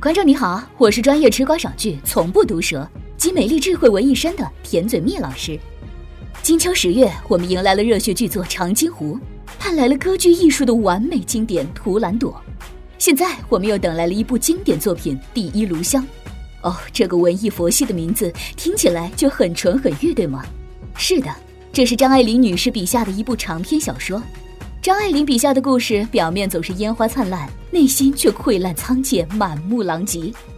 观众你好，我是专业吃瓜赏剧从不毒舌集美丽智慧为一身的甜嘴蜜老师。金秋10月，我们迎来了热血剧作《长津湖》，盼来了歌剧艺术的完美经典《图兰朵》。现在我们又等来了一部经典作品《第一炉香》。哦，这个文艺佛系的名字听起来就很纯很欲，对吗？是的，这是张爱玲女士笔下的一部长篇小说。张爱玲笔下的故事表面总是烟花灿烂，内心却溃烂苍切，满目狼藉。